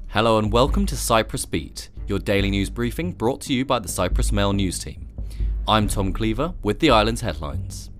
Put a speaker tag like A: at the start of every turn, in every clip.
A: Hello and welcome to Cyprus Beat, your daily news briefing brought to you by the Cyprus Mail news team. I'm Tom Cleaver with the island's headlines.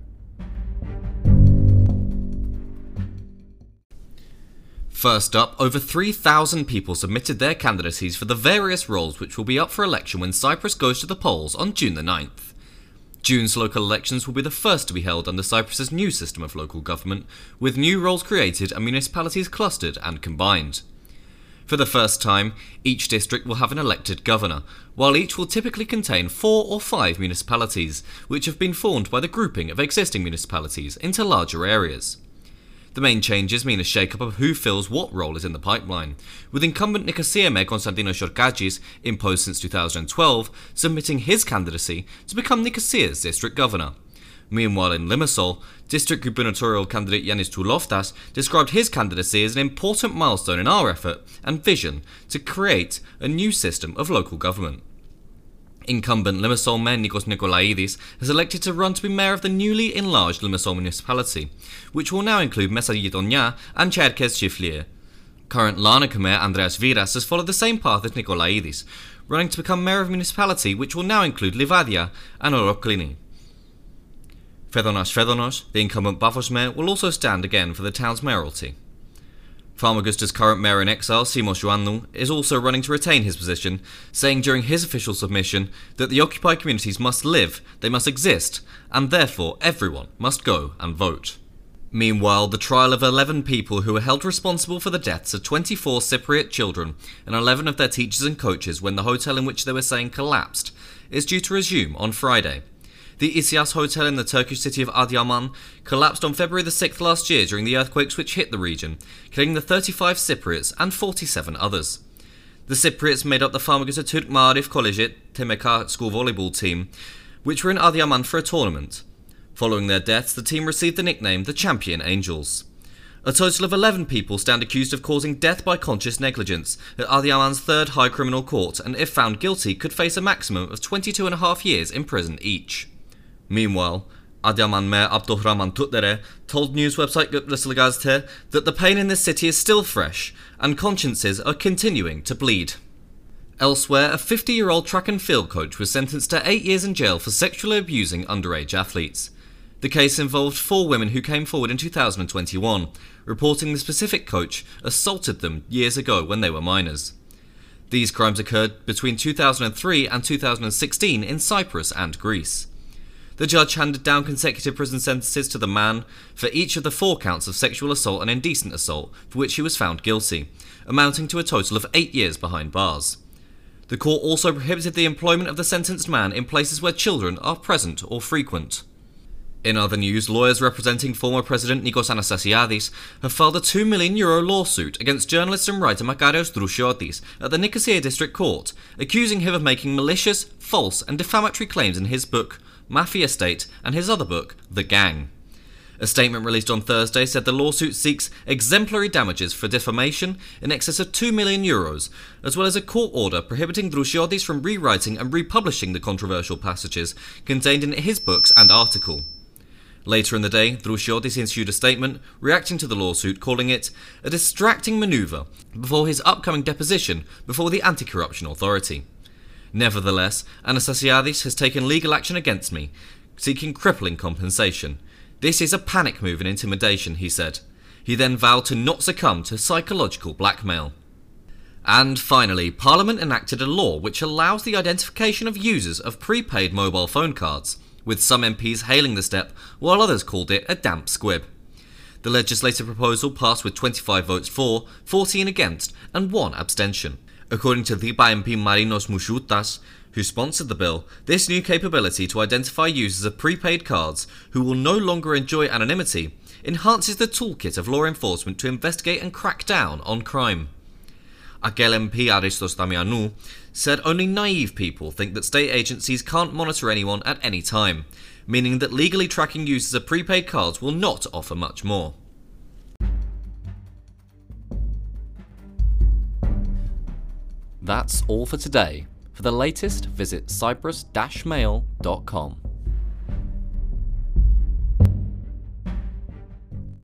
A: First up, over 3,000 people submitted their candidacies for the various roles which will be up for election when Cyprus goes to the polls on June the 9th. June's local elections will be the first to be held under Cyprus's new system of local government, with new roles created and municipalities clustered and combined. For the first time, each district will have an elected governor, while each will typically contain 4 or 5 municipalities, which have been formed by the grouping of existing municipalities into larger areas. The main changes mean a shake-up of who fills what role is in the pipeline, with incumbent Nicosia Mayor Konstantinos Giorgakis, in post since 2012, submitting his candidacy to become Nicosia's district governor. Meanwhile, in Limassol, district gubernatorial candidate Yannis Touloftas described his candidacy as an important milestone in our effort and vision to create a new system of local government. Incumbent Limassol Mayor Nikos Nikolaidis has elected to run to be mayor of the newly enlarged Limassol municipality, which will now include Mesagitonia and Cherkes Chiflier. Current Larnaca Mayor Andreas Viras has followed the same path as Nikolaidis, running to become mayor of a municipality which will now include Livadia and Oroklini. Fedonas, the incumbent Paphos mayor, will also stand again for the town's mayoralty. Famagusta's current mayor in exile, Simos Ioannou, is also running to retain his position, saying during his official submission that the occupied communities must live, they must exist, and therefore everyone must go and vote. Meanwhile, the trial of 11 people who were held responsible for the deaths of 24 Cypriot children and 11 of their teachers and coaches when the hotel in which they were staying collapsed is due to resume on Friday. The Isias Hotel in the Turkish city of Adiyaman collapsed on February the 6th last year during the earthquakes which hit the region, killing the 35 Cypriots and 47 others. The Cypriots made up the Famagusta Turk Maarif Kolejit Temeka school volleyball team, which were in Adiyaman for a tournament. Following their deaths, the team received the nickname the Champion Angels. A total of 11 people stand accused of causing death by conscious negligence at Adiyaman's third high criminal court, and if found guilty could face a maximum of 22.5 years in prison each. Meanwhile, Adiyaman Mayor Abdulrahman Tutere told news website Gökbesli Gazete that the pain in this city is still fresh and consciences are continuing to bleed. Elsewhere, a 50-year-old track and field coach was sentenced to 8 years in jail for sexually abusing underage athletes. The case involved 4 women who came forward in 2021, reporting the specific coach assaulted them years ago when they were minors. These crimes occurred between 2003 and 2016 in Cyprus and Greece. The judge handed down consecutive prison sentences to the man for each of the 4 counts of sexual assault and indecent assault for which he was found guilty, amounting to a total of 8 years behind bars. The court also prohibited the employment of the sentenced man in places where children are present or frequent. In other news, lawyers representing former President Nikos Anastasiadis have filed a €2 million lawsuit against journalist and writer Makarios Drouchiotis at the Nicosia District Court, accusing him of making malicious, false and defamatory claims in his book Mafia State and his other book, The Gang. A statement released on Thursday said the lawsuit seeks exemplary damages for defamation in excess of €2 million, as well as a court order prohibiting Drouchiotis from rewriting and republishing the controversial passages contained in his books and article. Later in the day, Drouchiotis issued a statement reacting to the lawsuit, calling it a distracting manoeuvre before his upcoming deposition before the Anti-Corruption Authority. Nevertheless, Anastasiadis has taken legal action against me, seeking crippling compensation. This is a panic move and intimidation, he said. He then vowed to not succumb to psychological blackmail. And finally, Parliament enacted a law which allows the identification of users of prepaid mobile phone cards, with some MPs hailing the step while others called it a damp squib. The legislative proposal passed with 25 votes for, 14 against and 1 abstention. According to the MP Marinos Mousoutas, who sponsored the bill, this new capability to identify users of prepaid cards who will no longer enjoy anonymity enhances the toolkit of law enforcement to investigate and crack down on crime. Akel MP Aristos Damianou said only naive people think that state agencies can't monitor anyone at any time, meaning that legally tracking users of prepaid cards will not offer much more. That's all for today. For the latest, visit cyprus-mail.com.